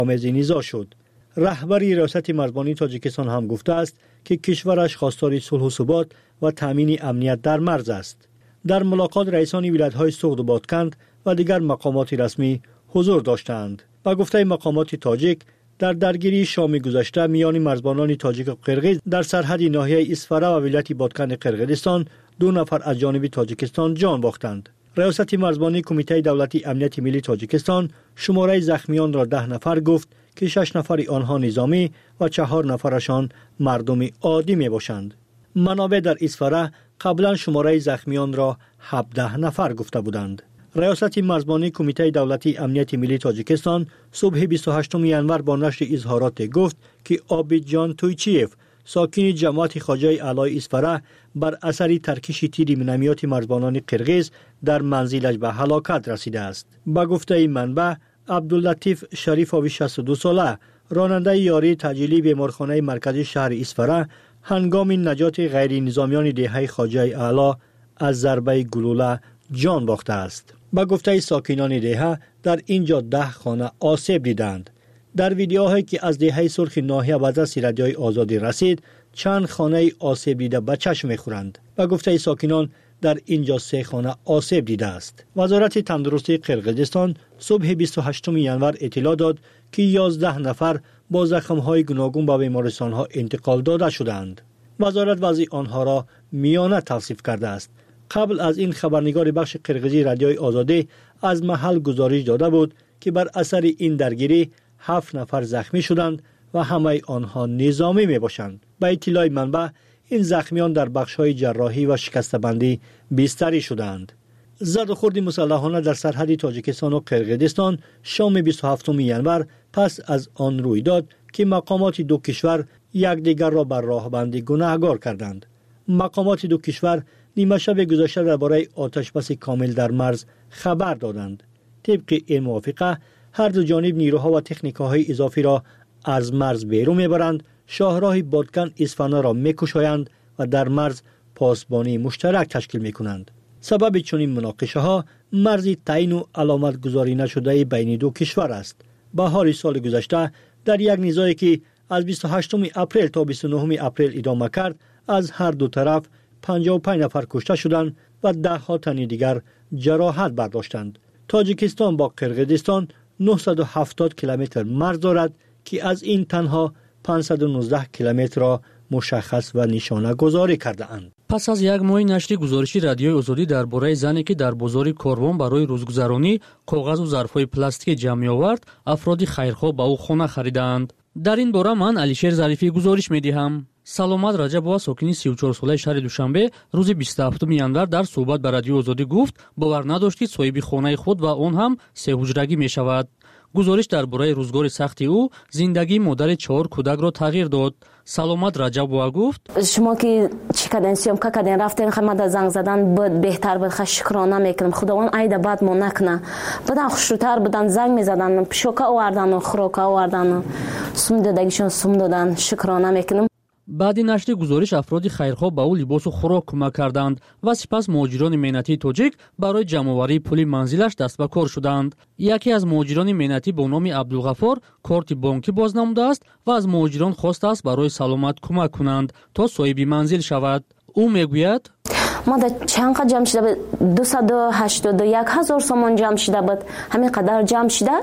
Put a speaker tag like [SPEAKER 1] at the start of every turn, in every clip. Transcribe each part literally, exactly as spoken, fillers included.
[SPEAKER 1] آمیزی نزاع شد. رهبر ریاست مرزبانی تاجیکستان هم گفته است که کشورش خواستار صلح و ثبات و تامین امنیت در مرز است. در ملاقات رئیسان ولایت‌های سوغد و بادکند و دیگر مقامات رسمی حضور داشتند. با گفته مقامات تاجیک، در درگیری شام گذشته میان مرزبانان تاجیک و قرغیز در سرحد ناحیه اسفره و ولایت بادکند قرغیزستان دو نفر از جانب تاجیکستان جان باختند. ریاست مرزبانی کمیته دولتی امنیت ملی تاجیکستان شماره زخمیان را ده نفر گفت که شش نفر آنها نظامی و چهار نفرشان مردم عادی می باشند. منابع در اسفره قبلا شماره زخمیان را هفده نفر گفته بودند. ریاست مرزبانی کمیته دولتی امنیت ملی تاجیکستان صبح بیست و هشتم ژانویه با نشر اظهارات گفت که عابدجان تویچیف ساکن جماعت خواجه اعلی اسفره بر اثر ترکش تیر مینومیات مرزبانان قرغیز در منزلش به هلاکت رسیده است. با گفته این منبع، عبداللطیف شریفاوی شصت و دو ساله راننده یاری تجلیل بیمارخانه مرکزی شهر اسفره هنگام نجات غیر نظامیان دهه خواجه اعلی از ضربه گلوله جان باخته است. با گفته ساکنان دهه در اینجا ده خانه آسیب دیدند. در ویدیوهایی که از دهه سرخ ناحیه و دست رادیوی آزادی رسید، چند خانه آسیب دیده به چشم می‌خورند. با گفته ساکنان در اینجا سه خانه آسیب دیده است. وزارت تندرستی قرغیزستان صبح بیست و هشتم ژانویه اطلاع داد که یازده نفر با زخم‌های گوناگون به بیمارستان‌ها انتقال داده شدند. وزارت وضع آنها را میانه توصیف کرده است. قبل از این خبرنگار بخش قرغیزی رادیوی آزادی از محل گزارش داده بود که بر اثر این درگیری هفت نفر زخمی شدند و همه آنها نظامی می باشند. به اطلاع منبع این زخمیان در بخش‌های جراحی و شکسته‌بندی بستری شدند. زد و خورد مسلحانه در سرحد تاجیکستان و قرغیزستان شام بیست و هفتم ژانویه پس از آن روی داد که مقامات دو کشور یکدیگر را بر راهبندی گناهکار کردند. مقامات دو کشور نیمه شب گذشته درباره آتشبس کامل در مرز خبر دادند. طبق این موافقه هر دو جانب نیروها و تکنیک‌های اضافی را از مرز بیرون میبرند، شاهراه بادکن اصفهان را میکشایند و در مرز پاسبانی مشترک تشکیل میکنند. سبب چنین مناقشه ها مرز تعیین و علامت گذاری نشده بین دو کشور است. بهار سال گذشته در یک نزاعی که از بیست و هشتم اپریل تا بیست و نهم اپریل ادامه کرد، از هر دو طرف پنجاه و پنج نفر کشته شدند و ده ها تن دیگر جراحت برداشتند. تاجیکستان با قرغیزستان نهصد و هفتاد کیلومتر مرز دارد که از این تنها پانصد و نوزده کیلومتر را مشخص و نشانه گذاری کرده اند.
[SPEAKER 2] پس از یک ماه نشر گزارشی رادیوی آزادی درباره زنی که در بازار کاروان برای روزگذرانی کاغذ و ظرف‌های پلاستیکی جمع آورد، افراد خیرخواه به او خانه خریدند. در این باره من علیشیر ظریفی گزارش می‌دهم. سلامت رجبова ساکنی سی و چهار ساله شهر دوشنبه روز بیست و هفتم ژانویه در صحبت با رادیو آزادی گفت باور نداشت که صاحب خانه خود و آن هم سه حجرگی می‌شود. گزارش درباره روزگار سختی او زندگی مادر چهار کودک را تغییر داد. سلامت رجبова گفت
[SPEAKER 3] شما که چی کردین سیامکا کردین رفتین خدمت زنگ زدن بود بهتر بود خش شکرانه میکنم خداوند عید بعد ما نکنه بدن خوشتر بدن زنگ میزدن پشوکا آوردن و خوراکا آوردن سم دادگیشون سم دادن شکرانه میکنم.
[SPEAKER 2] بعد نشر گزارش افراد خیرخواه به او لباس و خوراک کمک کردند و سپس مهاجران مهنتی تاجیک برای جمع‌آوری پول منزلش دست به کار شدند. یکی از مهاجران مهنتی با نام عبدالغفار کارت بانکی باز نموده است و از مهاجران خواسته است برای سلامت کمک کنند تا صاحب منزل شود. او میگوید
[SPEAKER 3] ما در چند قدر جمع شده بود دویست و هشتاد و یک هزار سامان جمع شده بود همین قدر جمع شده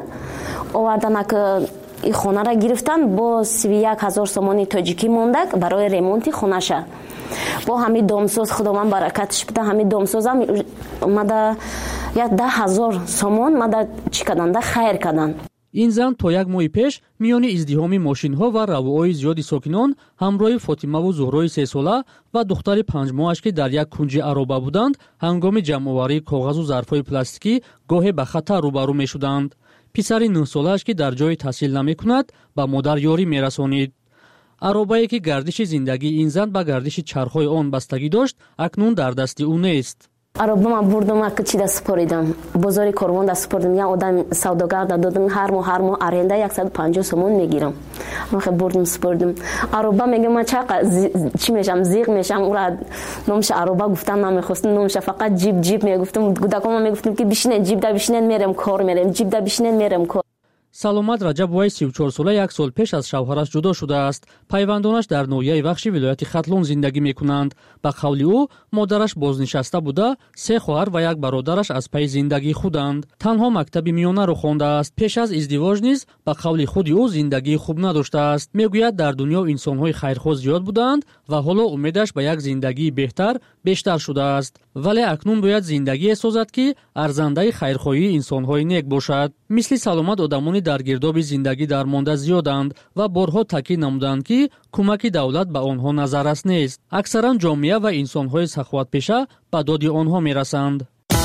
[SPEAKER 3] آوردن که این خانه را گرفتن با سی و یک هزار سامانی تاجیکی مونده برای ریمونتی خانه شه با همین دامساز خداوند برکتش بده همین دامساز هم اومده یک ده هزار سامان اومده چی کردن ده خیر کردن.
[SPEAKER 2] این زن تا یک ماه پیش میان ازدحام ماشین ها و روای زیادی ساکنان همراه فاطمه و زهرای سه ساله و دختر پنج ماهش که در یک کنج عرابه بودند هنگام جمع‌آوری کاغذ و ظرف‌های پلاستیکی گاهی به خطر روبرو می‌شدند. پسر نه سالش که در جای تحصیل نمی‌کند با مادر یاری می‌رسانید. عرابه‌ای که گردش زندگی این زن با گردش چرخ‌های آن بستگی داشت اکنون در دست او نیست.
[SPEAKER 3] عرابه ما بردم که چی دست سپاریدم بازار کاروان دست سپاریدم یا آدم سوداگر دادم هر ماه هر ماه آرنده صد و پنجاه سومون میگیرم من خیلی بردم سپاریدم. عرابه میگم من چقدر چی میشم زیغ میشم اون را نامش عرابه گفتن نمیخواستم نامش فقط جیب جیب میگفتم کودکام میگفتم که بشینین جیب دا بشینین میرم کار میرم جیب دا بشینین میرم کار.
[SPEAKER 2] саломат раҷабовай سی و چهار сола як сол пеш аз шавҳараш ҷудо шудааст. пайвандонаш дар ноҳияи вахши вилояти хатлон зиндагӣ мекунанд. ба қавли ӯ модараш бознишаста буда, се хоҳар ва як бародараш аз пайи зиндагии худанд. танҳо мактаби миёнаро хондааст. пеш аз издивоҷ низ ба қавли худи ӯ зиндагии хуб надоштааст. мегӯяд дар дунё инсонҳои хайрхоҳ зиёд буданд ва ҳоло умедаш ба як зиндагии беҳтар бештар шудааст. вале акнун бояд зиндагие созад ки арзандаи хайрхоҳии инсонҳои нек бошад. мисли саломат одамони дар гирдоби зиндагӣ дармонда зиёданд ва борҳо таъкид намуданд ки кӯмаки давлат ба онҳо назаррас нест. аксаран ҷомеа ва инсонҳои саховатпеша ба доди онҳо мерасанд.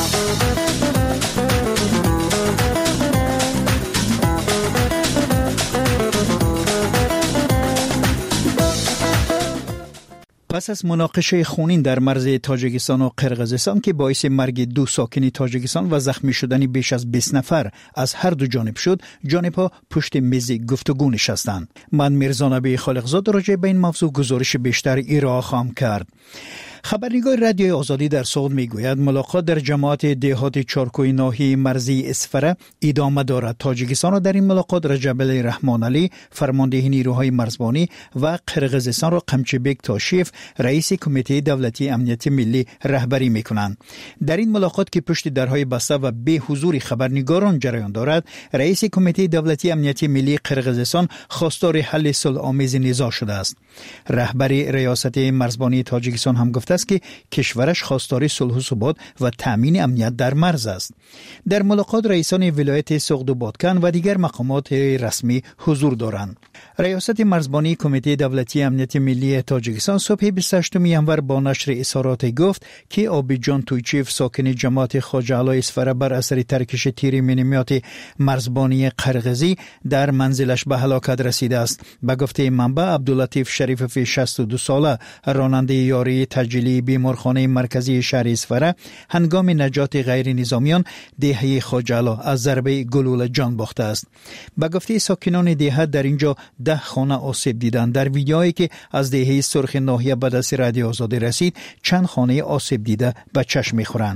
[SPEAKER 4] پس از مناقشه خونین در مرز تاجیکستان و قرقیزستان که باعث مرگ دو ساکن تاجیکستان و زخمی شدن بیش از بیست نفر از هر دو جانب شد، جانبها پشت میز گفتگو نشستند. من میرزا نبی خالقزاد راجع به این موضوع گزارش بیشتر ارائه خواهم کرد. خبرنگار رادیوی آزادی در سوئد میگوید ملاقات در جماعت دهات چارکوی ناحیه مرزی اسفره ادامه دارد. تاجیکستان را در این ملاقات رجب الرحمن علی فرمانده نیروهای مرزبانی و قرقیزستان را قمچبک تاشیف رئیس کمیته دولتی امنیت ملی رهبری میکنند. در این ملاقات که پشت درهای بسته و به حضور خبرنگاران جریان دارد، رئیس کمیته دولتی امنیت ملی قرقیزستان خواستار حل صلح‌آمیز نزاع شده است. رهبر ریاست مرزبانی تاجیکستان هم گفته است که کشورش خواستار صلح و ثبات و تامین امنیت در مرز است. در ملاقات رئیسان ولایت سوغد و بادکن و دیگر مقامات رسمی حضور دارند. ریاست مرزبانی کمیته دولتی امنیت ملی تاجیکستان صبح بیست و هشتم ژانویه با نشر اظهارات گفت که آبیجان تویچیف ساکن جماعت خواجه علی اسفره بر اثر ترکش تیر مینیمات مرزبانی قرقیزی در منزلش به هلاکت رسیده است. به گفته منبع عبداللطیف شریفوی شصت و دو ساله راننده یاری تجلی بیمارخانه مرکزی شهر اسفره هنگام نجات غیر نظامیان دهه خواجه علی از ضربه گلوله جان باخته است. به گفته ساکنان دهه در اینجا ده خانه آسیب دیدند. در ویدیویی که از دهه سرخ ناحیه به دست رادیو آزادی رسید، چند خانه آسیب دیده به چشم می‌خورند.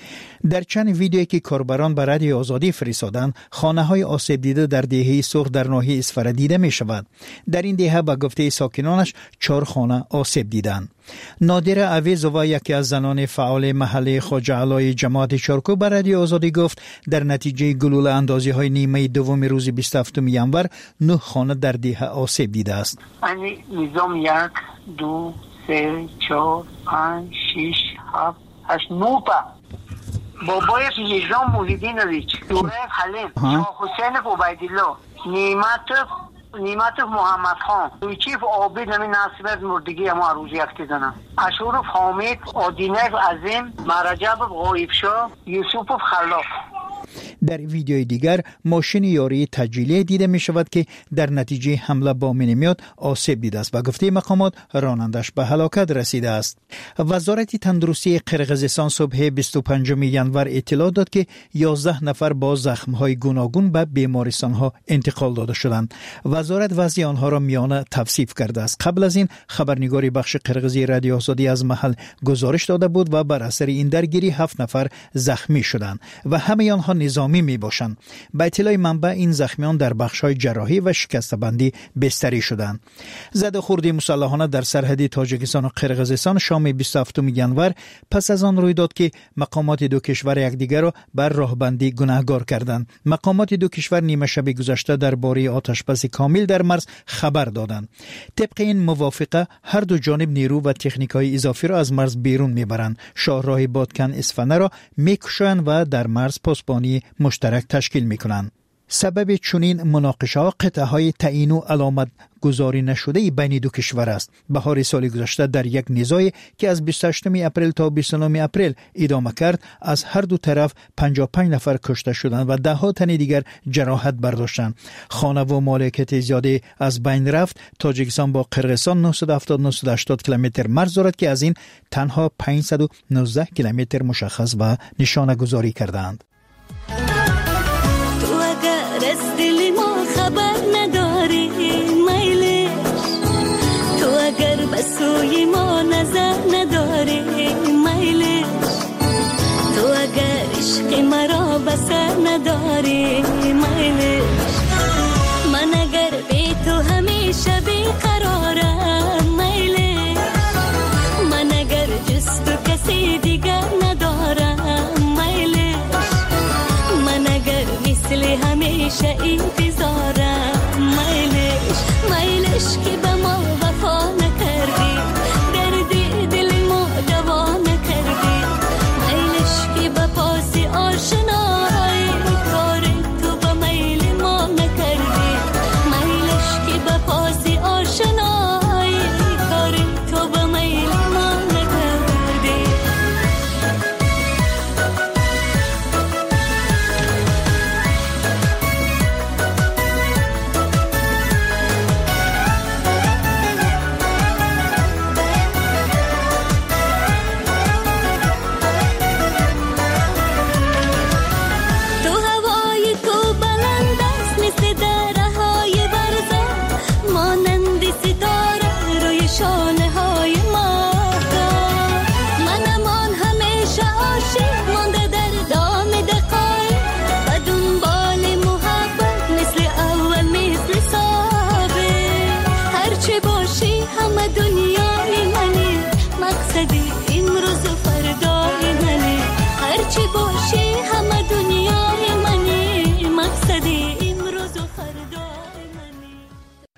[SPEAKER 4] در چند ویدیویی که کاربران به رادیو آزادی فرستادند، خانه‌های آسیب دیده در دهه سرخ در ناحیه اسفره دیده می‌شود. در این دهه به گفته ساکنانش چهار خانه آسیب دیدند. نادره عویزووا یکی از زنان فعال محله خواجه علی جماعت چارکو به رادیو آزادی گفت در نتیجه گلوله اندازی های نیمه دوم روز بیست و هفتم ژانویه نه خانه در دهه آسیب دیده است.
[SPEAKER 5] یعنی نظام یک دو سه چهار پنج شش هفت هشت نه تا بابای نظام محیدین ریچ دوره حلیم شاه حسین عبیدالله نعمت نیمت محمد خان تویچیف عابد نمی ناصرت مردگی اما روزی اکتی دنم اشورف حامد آدینیف عظیم مرجب غایبشا یوسف خلاف.
[SPEAKER 4] در ویدیوی دیگر ماشین یاری تجلیه دیده می شود که در نتیجه حمله با مینیمات آسیب دیده است و گفته مقامات رانندش به هلاکت رسیده است. وزارت تندرستی قرقیزستان صبح بیست و پنجم ژانویه اطلاع داد که یازده نفر با زخم‌های گوناگون به بیمارستان‌ها انتقال داده شدند. وزارت وضع آنها را میانه توصیف کرده است. قبل از این خبرنگاری بخش قرقیزی رادیو آزادی از محل گزارش داده بود و بر اثر این درگیری هفت نفر زخمی شدند و همه آنها نظامی می باشند. به اطلاع منبع این زخمیان در بخش‌های جراحی و شکسته‌بندی بستری شدند. زده‌خوردی مسلحانه در سرحد تاجیکستان و قرقیزستان شام بیست و هفتم ژانویه پس از آن روی داد که مقامات دو کشور یکدیگر را بر راهبندی گناهکار کردند. مقامات دو کشور نیمه شب گذشته درباره آتشبس کامل در مرز خبر دادند. طبق این موافقه هر دو جانب نیرو و تکنیک‌های اضافی را از مرز بیرون میبرند. شاهراه بادکن اصفهان را میکشند و در مرز پاسبانی مشترک تشکیل میکنند. سبب چنین مناقشه ها قطعه های تعیین و علامت گذاری نشده بین دو کشور است. بهار سال گذشته در یک نزاعی که از بیست و هشتم اپریل تا بیست و نهم اپریل ادامه کرد، از هر دو طرف پنجاه و پنج نفر کشته شدند و ده ها تن دیگر جراحت برداشتند. خانه و مالکیت زیادی از بین رفت. تاجیکستان با قرقیزستان نهصد و هفتاد تا نهصد و هشتاد کیلومتر مرز دارد که از این تنها پانصد و نوزده کیلومتر مشخص و نشانه گذاری کردند.
[SPEAKER 6] از دل ما خبر نداری میلش، تو اگر به سوی ما نظر نداری میلش، تو اگر عشق مرا بسر نداری میلش.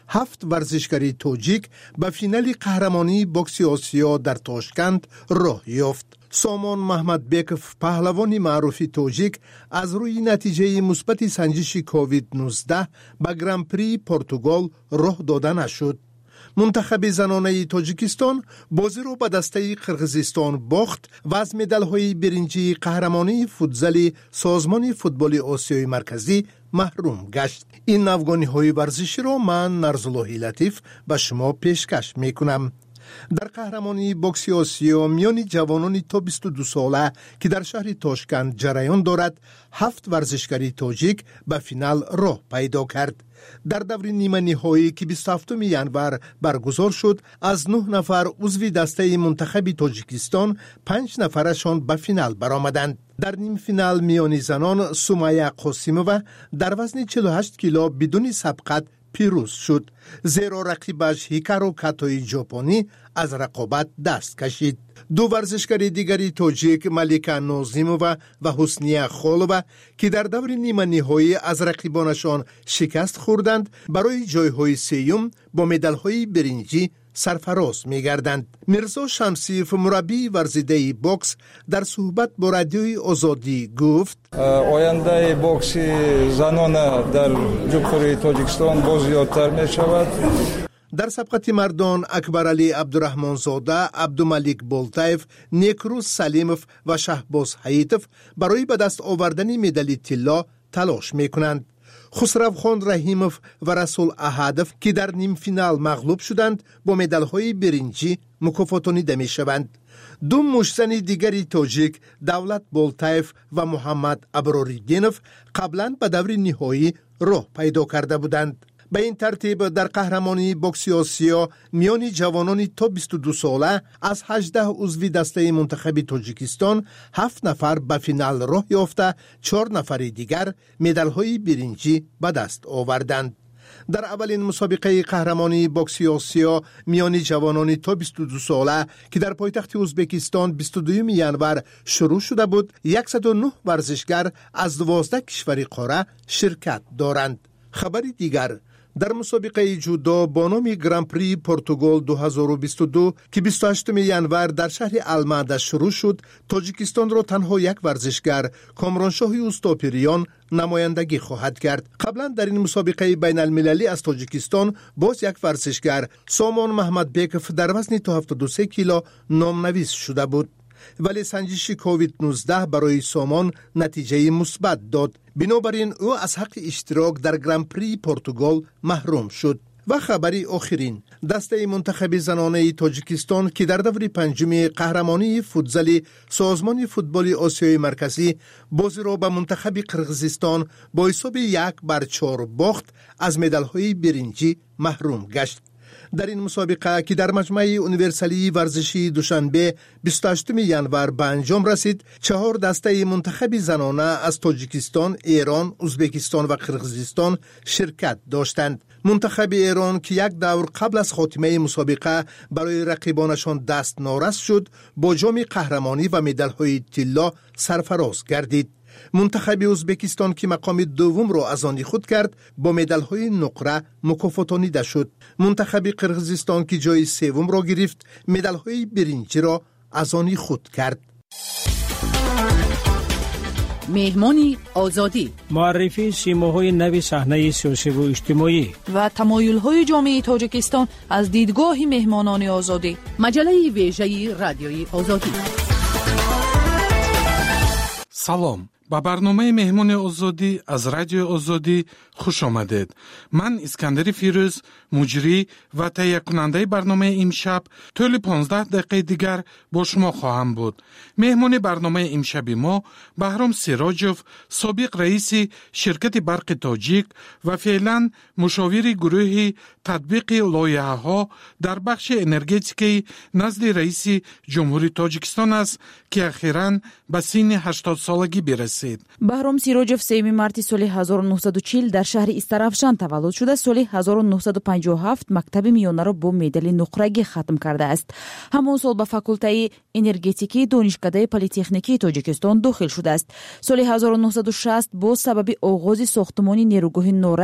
[SPEAKER 7] هفت ورزشکاری تاجیک به فینال قهرمانی بوکس آسیا در تاشکند راه یافت. سامان محمد بیکف پهلوان معروف تاجیک از روی نتیجه مثبت سنجش کووید نوزده به گران پری پرتغال راه داده نشد. منتخب زنانه تاجیکستان بازی را به دسته قرقیزستان باخت و از مدال‌های برنجی قهرمانی فوتزال سازمان فوتبال آسیای مرکزی محروم گشت. این افغانی‌های ورزشی را من نرزالله لطیف به شما پیشکش میکنم. در قهرمانی بوکس آسیا میان جوانان تا بیست و دو ساله که در شهر تاشکند جریان دارد، هفت ورزشکاری تاجیک به فینال راه پیدا کرد. در دور نیمه نهایی که بیست و هفتم ینور برگزار شد، از نه نفر عضو دسته منتخب تاجیکستان پنج نفرشان به فینال برآمدند. در نیم فینال میان زنان سمیه قاسمووا در وزن چهل و هشت کیلو بدون سبقت پیروز شد، زیرا رقیبش هیکارو کاتوی ژاپنی از رقابت دست کشید. دو ورزشکار دیگری تاجیک ملیکا نازیمووا و حسنیه خالووا که در دور نیمه نهایی از رقیبانشان شکست خوردند، برای جایهای سیوم با مدال‌های برنجی سرفراز می‌گردند. میرزا شمسیف مربی ورزیده بوکس در صحبت با رادیوی آزادی گفت:
[SPEAKER 8] آینده بوکس زنان در جمهوری تاجیکستان بازیافته می‌شود.
[SPEAKER 7] در سبقت مردان اکبرعلی عبدالرحمن زاده، عبدالملیک بولتایف، نیکروز سلیموف و شهباز حییتوف برای به دست آوردن مدال طلا تلاش می‌کنند. خسرو خان رحیموف و رسول احدوف که در نیم فینال مغلوب شدند با مدال‌های برنجی مکافاتانیده می‌شوند. دو مشتن دیگری تاجیک، دولت بولتایف و محمد ابراریدینوف، قبلا به دور نهایی راه پیدا کرده بودند. به این ترتیب در قهرمانی بوکس آسیا میان جوانان تا بیست و دو ساله از هجده عضو دسته منتخب تاجیکستان هفت نفر به فینال راه یافته، چهار نفر دیگر مدال‌های برنجی به دست آوردند. در اولین مسابقه قهرمانی بوکس آسیا میان جوانان تا بیست و دو ساله که در پایتخت ازبکستان بیست و دوم ینور شروع شده بود، صد و نه ورزشگر از دوازده کشور قاره شرکت دارند. خبری دیگر، در مسابقه جودو با نام گران پری پرتغال دو هزار و بیست و دو که بیست و هشتم ینور در شهر المعده شروع شد، تاجیکستان را تنها یک ورزشگر، کامرانشاه اوستاپیریان، نمایندگی خواهد کرد. قبلا در این مسابقه بین المللی از تاجیکستان باز یک ورزشگر، سامان محمد بیکف، در وزن تا هفتاد و سه کیلو نامنویس شده بود، ولی سنجش کووید نوزده برای سامان نتیجه مثبت داد. بنابراین او از حق اشتراک در گران پری پرتغال محروم شد. و خبری آخرین، دسته منتخب زنانه تاجیکستان که در دور پنجم قهرمانی فوتزال سازمان فوتبال آسیای مرکزی بازی را به منتخب قرقیزستان با حساب یک بر چهار باخت، از مدال‌های برنجی محروم گشت. در این مسابقه که در مجمع یونیورسالی ورزشی دوشنبه بیست و هشتم ینور به انجام رسید، چهار دسته منتخب زنانه از تاجیکستان، ایران، ازبکستان و قرقیزستان شرکت داشتند. منتخب ایران که یک دور قبل از خاتمه مسابقه برای رقیبانشان دست نارس شد، با جام قهرمانی و مدال‌های طلا سرفراز گردید. منتخب ازبکستان که مقام دوم را از آن خود کرد، با مدال‌های نقره مکافاتانیده شد. منتخب قرقیزستان که جای سوم را گرفت، مدال‌های برنجی را از آن خود کرد.
[SPEAKER 9] مهمانی آزادی،
[SPEAKER 10] معرفی سیماهای نو صحنه سیاسی و اجتماعی
[SPEAKER 9] و تمایل‌های جامعه تاجیکستان از دیدگاه مهمانان آزادی. مجله ویژه رادیوی آزادی.
[SPEAKER 11] سلام، با برنامه مهمون آزادی از رادیو آزادی خوش آمدید. من اسکندر فیروز، مجری و تهیه کننده برنامه امشب، طول پانزده دقیقه دیگر با شما خواهم بود. مهمون برنامه امشب ما بهرام سراجوف، سابق رئیس شرکت برق تاجیک و فعلا مشاور گروه تطبیق لایحه‌ها در بخش انرژتیکی نزد رئیس جمهوری تاجیکستان است که اخیراً به سن هشتاد سالگی برسید.
[SPEAKER 12] بهرام سراجوف سوم مارت سال هزار و نهصد و چهل در شهر استرافشان تولد شده. سال هزار و نهصد و پنجاه و هفت مکتب میانه را با مدال نقرگی ختم کرده است. همان سال به فاکولته انرژتیکی دانشکده پلی‌تکنیکی تاجیکستان داخل شده است. سال هزار و نهصد و شصت با سبب آغاز ساختمان نیروگاه نورک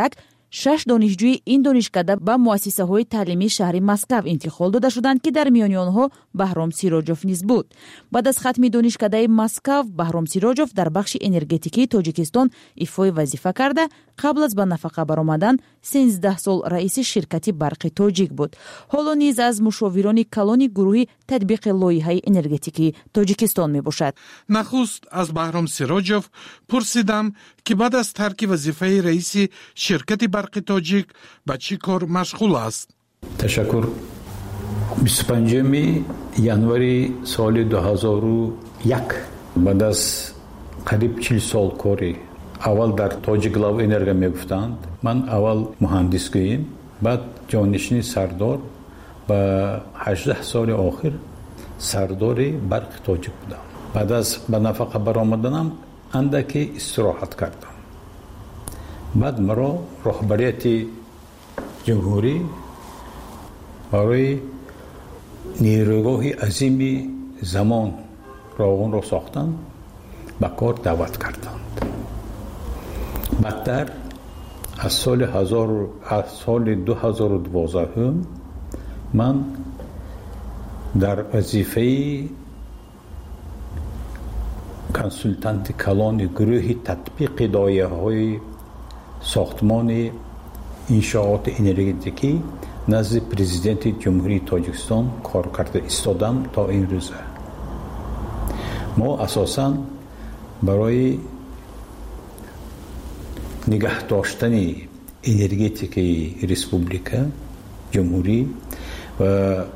[SPEAKER 12] шаш донишҷӯи ин донишкада ба муассисаҳои таълимии шаҳри Москав интиқол дода шуданд, ки дар миёни онҳо Баҳром Сироҷов низ буд. Баъд аз хатми донишкадаи Москав, Баҳром Сироҷов дар бахши энергетикии Тоҷикистон ифои вазифа карда, қабл аз ба нафақа баромадан сенздаҳ сол раиси ширкати барқи Тоҷик буд. ҳоло низ аз мушовирони калони гурӯҳи татбиқи лоиҳаи энергетикии Тоҷикистон мебошад.
[SPEAKER 11] нахуст аз Баҳром Сироҷов пурсидам, ки баъд аз тарки вазифаи раиси ширкати барқи Тоҷик ба чӣ кор машғул аст.
[SPEAKER 13] ташаккур. бисту панҷуми январи соли дуҳазору як баъд аз қариб чил сол кори аввал дар Тоҷик Лав Энерго мегуфтанд, ман аввал муҳандисгӯим, баъд ҷонишини сардор, ба ҳаждаҳ соли охир сардори барқи Тоҷик будам. баъд аз ба нафақа баромаданам андаке истироҳат кардам. баъд маро роҳбарияти ҷумҳурӣ барои нейрӯгоҳи азими замон роғунро сохтанд, ба кор даъват карданд. баъдтар аз соли аз соли дуҳазору дувоздаҳум ман дар вазифаи консултанти калони гурӯҳи татбиқи доираҳои сохтмони иншооти энергетикӣ назди президенти ҷумҳурии Тоҷикистон кор карда истодам то имрӯза. мо асосан барои нигоҳ доштани энергетикаи республика ҷумҳурӣ ва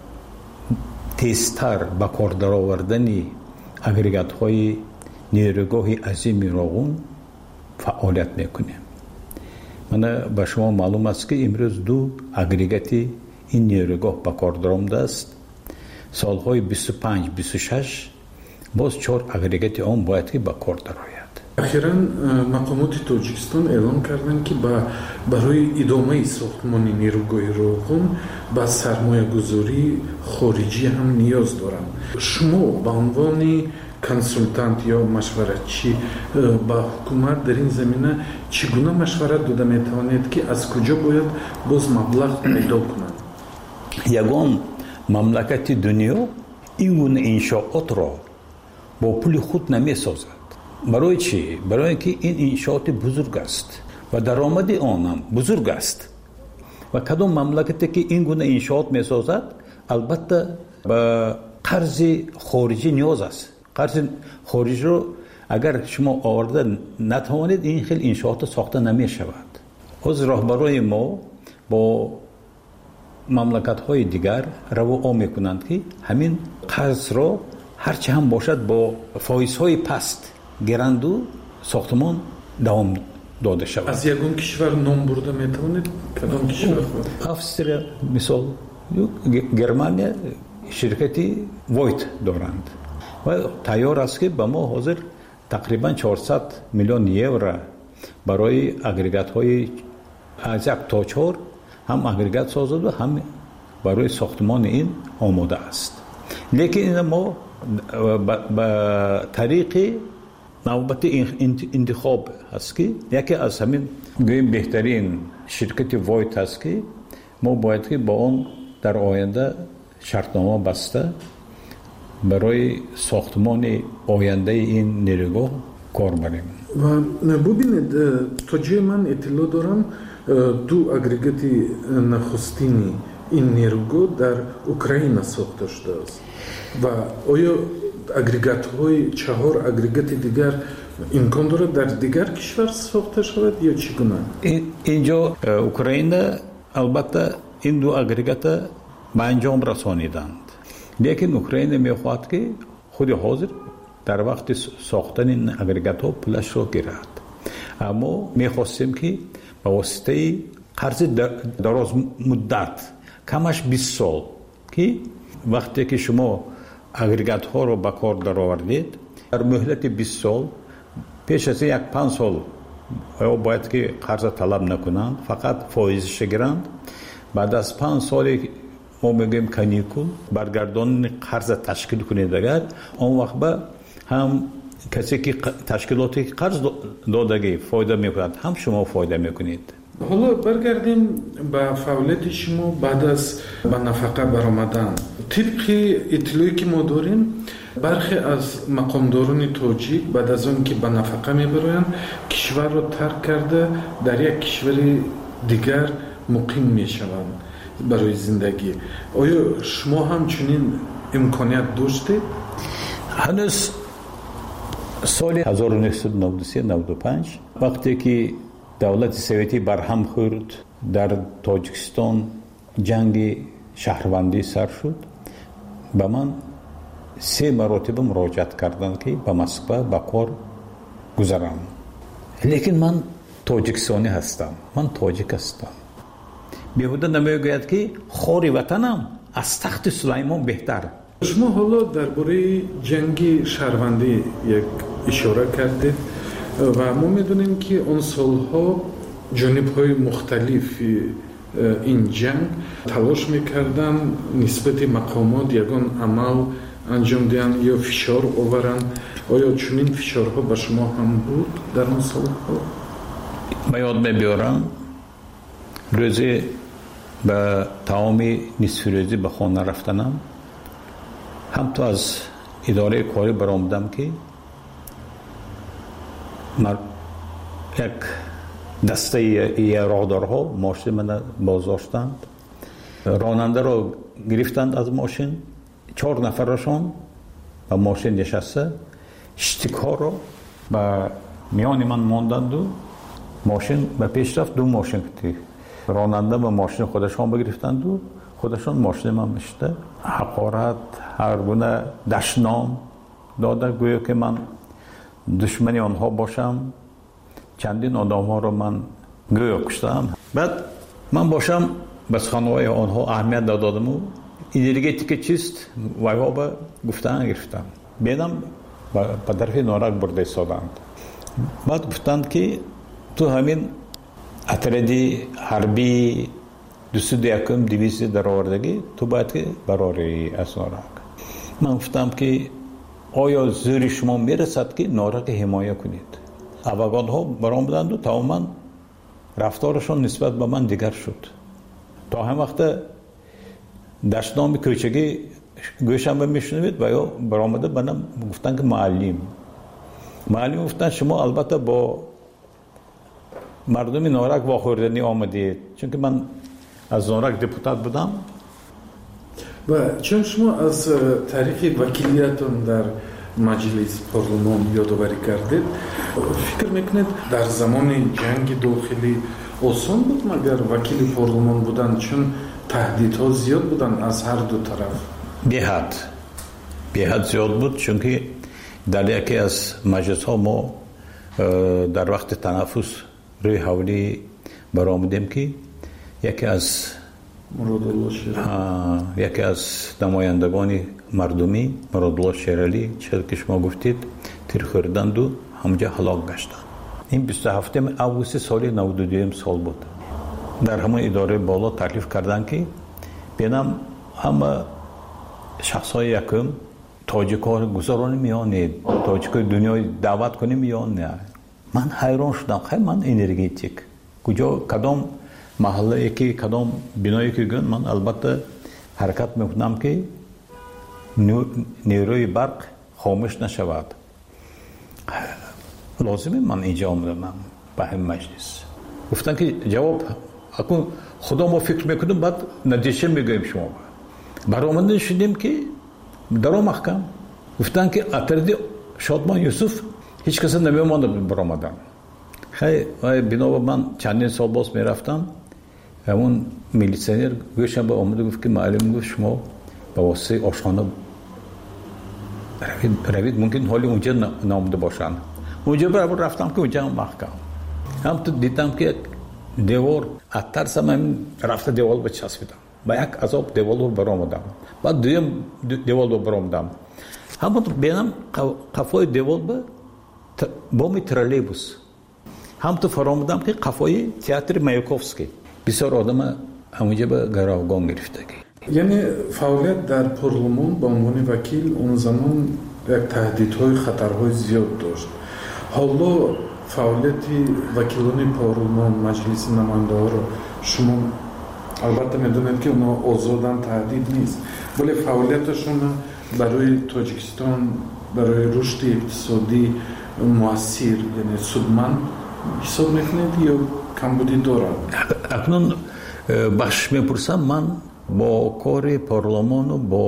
[SPEAKER 13] тезтар ба кор даровардани агрегатҳои нейрӯгоҳи азими роғун фаъолият мекунем. мана ба шумо маълум аст, ки имрӯз ду агрегати ин нейрӯгоҳ ба кор даромадааст. солҳои бисту панҷ бисту шаш боз чор агрегати он бояд ки ба кор дарояд.
[SPEAKER 11] ахиран мақомоти Тоҷикистон эълон карданд, ки ба барои идомаи сохтмони нейрӯгоҳи роғун ба сармоягузории хориҷӣ ҳам ниёз доранд. шумо ба унвони консултант ё машваратчӣ ба ҳукумат дар ин замина чӣ гуна машварат дода метавонед, ки аз куҷо бояд боз маблағ пайдо кунанд?
[SPEAKER 13] ягон мамлакати дунё ин гуна иншоотро бо пули худ намесозад. барои чӣ? барое ки ин иншооти бузург аст ва даромади он ҳам бузург аст. ва кадом мамлакате ки ин гуна иншоот месозад, албатта ба қарзи хориҷӣ ниёз аст. қарзи хориҷиро агар шумо оварда натавонед, ин хел иншоото сохта намешавад. ҳозир роҳбарои мо бо мамлакатҳои дигар равоо мекунанд, ки ҳамин қарзро ҳарчи ҳам бошад бо фоизҳои паст гиранду сохтмон давом дода шавад.
[SPEAKER 11] аз ягон кишвар ном бурда метавонед? кадом кишвар?
[SPEAKER 13] австрия мисол, германия ширкати Войт доранд ва тайёр аст, ки ба мо ҳозир тақрибан чорсад миллион евро барои агрегатҳои аз як то чор ҳам агрегат созад ва ҳам барои сохтмони ин омода аст. лекин ина мо ба тариқи навбати интихоб ҳаст, ки яке аз ҳамин гӯем беҳтарин ширкати Войт ҳаст, ки мо бояд ки бо он дар оянда шартнома баста барои сохтмони ояндаи ин нерӯгоҳ кор барем.
[SPEAKER 11] ва бубинед, то ҷои ман иттилоъ дорам, ду агрегати нахустини ин нерӯгоҳ дар Украина сохта шудааст. ва оё агрегатҳои чаҳор агрегати дигар имкон дорад дар дигар кишвар сохта шавад ё чӣ гуна?
[SPEAKER 13] инҷо Украина албатта ин ду агрегата ба анҷом расониданд. лекин Украина мехоҳад, ки худи ҳозир дар вақти сохтани агрегатҳо пулашро гирад. аммо мехостем, ки ба воситаи қарзи дарозмуддат, камаш бист сол, ки вақте ки шумо агрегатҳоро ба кор даровардед, дар муҳлати бист сол, пеш аз як панҷ сол бояд ки қарза талаб накунанд, фақат фоизаша гиранд. баъд аз панҷ соли мо мегӯем каникул, баргардонини қарза ташкил кунед, агар он вақт ба ҳам касе ки ташкилоте ки қарз додагӣ фоида мекунад, ҳам шумо фоида мекунед.
[SPEAKER 11] حالا برگردیم به فعالیت شما بعد از به نفقه برآمدن. طبق اطلاعی که ما داریم برخی از مقامداران تاجیک بعد از اون که به نفقه میبرند کشور را ترک کرده در یک کشور دیگر مقیم میشوند برای زندگی. آیا شما هم چنین امکانیت داشتید؟
[SPEAKER 13] هنوز سال هزار و نهصد و نود و سه نود و پنج وقتی که دولت سوویتی برهم خورد در تاجیکستان جنگ شهروندی سر شد به من سه مرتبه مراجعت کردند که به مسکو به کار گذرم. لیکن من تاجیکستانی هستم، من تاجیک هستم. بیهوده نمیگوید که خاری وطنم از تخت سلیمان بهتر.
[SPEAKER 11] شما حالا درباره جنگ شهروندی یک اشاره کردید و ما میدونیم که اون سالها جانب‌های مختلف این جنگ تلاش میکردن نسبت مقامات یگان عمل انجام دهن یا فشار آورن. آیا چنین فشارها به شما هم بود در اون سالها؟
[SPEAKER 13] من یاد میبیارم روزی به تمام نصف روزی به خانه رفتنم هم تو از اداره کاری برآمدم که من یک دسته ای راهدارها ماشین من بازداشتند، راننده رو گرفتند از ماشین، چهار نفرشون به ماشین نشسته شتیک ها رو به میان من ماندند و ماشین به پیش رفت. دو ماشین کتی راننده به ماشین خودشان بگرفتند و خودشان ماشین من میشته حقارت هر گونه دشنام داده گویا که من دشمنی آنها باشم. چندین آدم ها رو من گویا کشتم. بعد من باشم بس خانوای آنها اهمیت دادم و انرژیتیک چیست وایها به گفتن گرفتم. بیدم به طرف نارک برده ایستادند. بعد گفتند که تو همین اتردی حربی دوست یکم دویست در آوردگی تو باید که براری از نارک. من گفتم که آیا زور شما میرسد که نارک حمایه کنید؟ افغان ها برآمدند و تماما رفتارشون نسبت به من دیگر شد. تا هم وقت دشنام کوچگی گوشم به میشنوید و یا برآمده بنام گفتن که معلم معلم گفتن شما البته با مردم نارک واخوردنی آمدید، چون که من از نارک دپوتات بودم.
[SPEAKER 11] و چون شما از تاریخ وکیلیتون در مجلس پارلمان یادآوری کردید، فکر میکنید در زمان جنگ داخلی آسان بود مگر وکیل پارلمان بودن، چون تهدیدها زیاد بودن از هر دو طرف؟
[SPEAKER 13] به حد به حد زیاد بود، چون که در یکی از مجلس ها ما در وقت تنفس روی حولی برآمدیم که یکی از یکی از نمایندگان مردمی مرادالله شیرالی چه که شما گفتید تیر خوردند و همونجا هلاک گشتند. این بیست و هفتم آگوست سال نود و دو سال بود. در همون اداره بالا تکلیف کردند که بینم همه شخصای یکم تاجیک‌ها گذرانی میانه تاجیک‌های دنیای دعوت کنیم میانه. من حیران شدم، خیلی من انرژیتیک کجا کدام محله که کدام بنایی که گن من البته حرکت میکنم که نیروی برق خاموش نشود. لازمه من اینجا آمدم به هم مجلس. گفتن که جواب اکنون خدا ما فکر میکنیم بعد نتیجه میگویم شما. برآمده شدیم که در محکم گفتن که اتردی شادمان یوسف هیچ کسی نمیمانده برآمدن. خیلی بنا من چندین سال باز میرفتم، همون میلیسیونر گوشم به آمده گفت که معلم گفت شما به واسه آشخانه روید, روید ممکن حالی اونجا نامده باشن. اونجا برابر رفتم که اونجا هم محکم هم تو دیدم که دیوار اترسم هم رفته دیوار بچسبیدم با یک عذاب دیوار رو برآمدم. بعد دویم دیوار رو برآمدم همون بینم قفای دیوار به بامی ترالیبوس هم تو فرامدم که قفای تئاتر مایاکوفسکی بسیار آدم همونجا به گروگان گرفتگی.
[SPEAKER 11] یعنی فعالیت در پارلمان به عنوان وکیل اون زمان یک تهدیدهای خطرهای زیاد داشت. حالا фаъолияти вакилони парлумон, маҷлиси намояндаҳоро шумо албатта медонед ки онҳо озодан, таҳдид нест, вале фаъолияташон барои Тоҷикистон, барои рушди иқтисодӣ муассир, яъне судманд ҳисоб мекунед ё камбудӣ дорад?
[SPEAKER 13] акнун бахшиш мепурсам, ман бо кори парлумону бо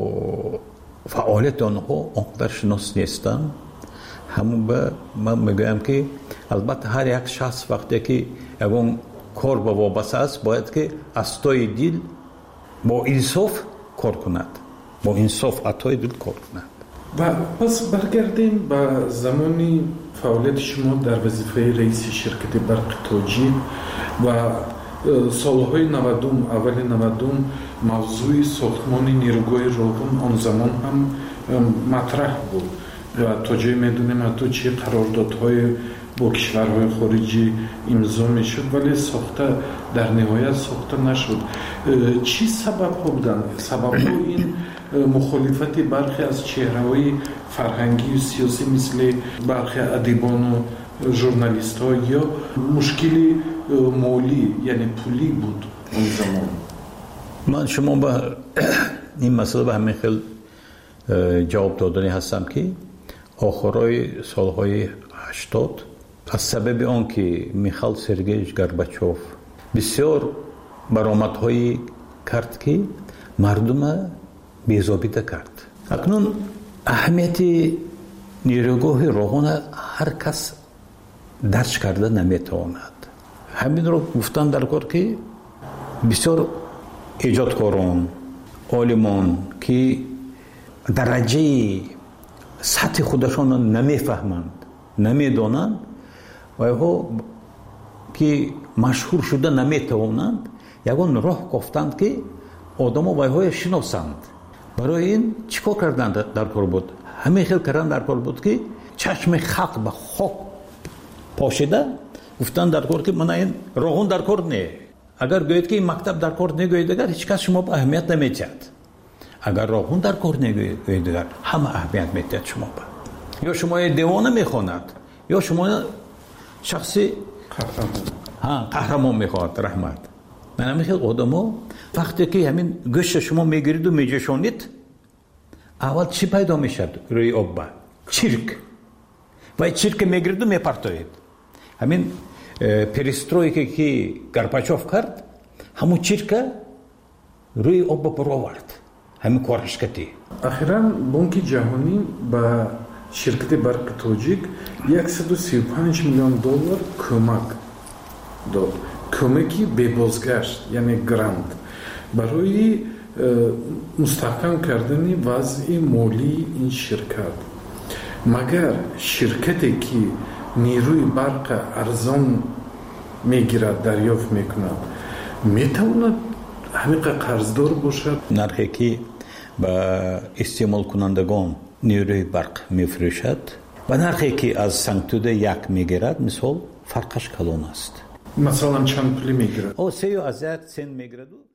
[SPEAKER 13] фаъолияти онҳо онқадар шинос нестам. ҳамун ба ман мегӯям ки албатта ҳар як шахс вақте ки ягон кор ба вобаста аст, бояд ки аз тои дил бо инсоф кор кунад, бо инсоф атои дил кор кунад.
[SPEAKER 11] ва пас баргардем ба замони фаъолияти шумо дар вазифаи раиси ширкати барқи тоҷик ва солҳои навадум, аввали навадум мавзӯи сохтмони нерӯгоҳи роҳун он замон ҳам матраҳ буд ва то ҷое медонем ҳатто чӣ қарордодҳое бо кишварҳои хориҷӣ имзо мешуд, вале сохта дар ниҳоят сохта нашуд. Чӣ сабабҳо буданд? Сабабҳо ин мухолифати бархе аз чеҳраҳои фарҳангию сиёсӣ мисли бархе адибону журналистҳо ё мушкили молӣ, яъне пулӣ буд он замон?
[SPEAKER 13] ман шумо ба ин масъала ба ҳамин хел ҷавоб додани ҳастам ки охирои солҳои ҳаштод аз сабаби он ки Михаил Сергеевич Горбачёв бисёр баромадҳои кард ки мардума безобита кард. акнун аҳамияти нерӯгоҳи роҳона ҳар кас дарк карда наметавонад. ҳаминро гуфтан дар кор ки бисёр эҷодкорон, олимон ки дараҷаи сатҳи худашонро намефаҳманд, намедонанд ва ҳо ки машҳур шуда наметавонанд, ягон роҳ кофтанд ки одамо вайҳоя шиносанд. барои ин чӣ кор кардан дар кор буд? ҳамин хел кардан дар кор буд ки чашми халқ ба хок пошида гуфтан дар кор ки мана ин роҳун дар кор не. агар гӯед ки ин мактаб дар кор негӯед дигар ҳеҷ кас шумо ба аҳамият намедиҳад. агар роҳун дар кор негӯед дигар ҳама аҳамият медиҳад шумо ба. ё шумо девона мехонад, ё шумо шахси қаҳрамон мехоҳад. раҳмат. ман ҳамин хел одамо вақте ки ҳамин гӯшта шумо мегириду меҷӯшонид, аввал чӣ пайдо мешавад рӯи обба? чирк. ва чирка мегириду мепартоед. ҳамин перестройка ки Горбачёв кард, ҳамун чирка рӯи обба баровард. ҳамин корашкатӣ.
[SPEAKER 11] ахиран бонки ҷаҳонӣ ба ширкати барқи тоҷик яксаду сию панҷ миллион доллар кӯмак дод. кӯмаки бебозгашт, яъне грант, барои мустаҳкам кардани вазъи молии ин ширкат. магар ширкате ки нерӯи барқа арзон мегирад, дарёфт мекунад, метавонад ҳамиқа қарздор бошад?
[SPEAKER 13] нархе ки ба истеъмолкунандагон нерӯи барқ мефурӯшад ва нархе ки аз сангтуда як мегирад, мисол фарқаш калон аст.
[SPEAKER 11] масалан чанд пулӣ мегирад?
[SPEAKER 13] о се ё аз як сент мегираду